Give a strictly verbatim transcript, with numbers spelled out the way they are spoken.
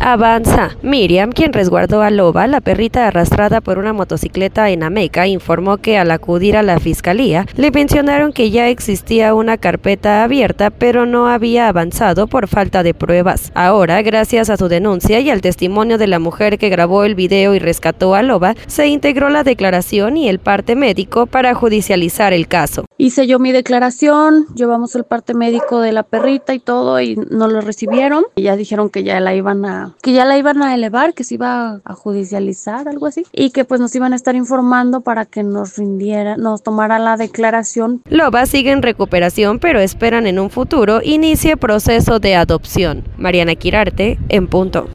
avanza. Miriam, quien resguardó a Loba, la perrita arrastrada por una motocicleta en Ameca, informó que al acudir a la fiscalía le mencionaron que ya existía una carpeta abierta, pero no había avanzado por falta de pruebas. Ahora, gracias a su denuncia y al testimonio de la mujer que grabó el video y rescató a Loba, se integró la declaración y el parte médico para judicializar el caso. Hice yo mi declaración, llevamos el parte médico de la perrita y todo y no lo recibieron. Y ya dijeron que ya la iban a, que ya la iban a elevar, que se iba a judicializar, algo así. Y que pues nos iban a estar informando para que nos rindiera, nos tomara la declaración. Loba sigue en recuperación, pero esperan en un futuro inicie proceso de adopción. Mariana Quirarte, en punto.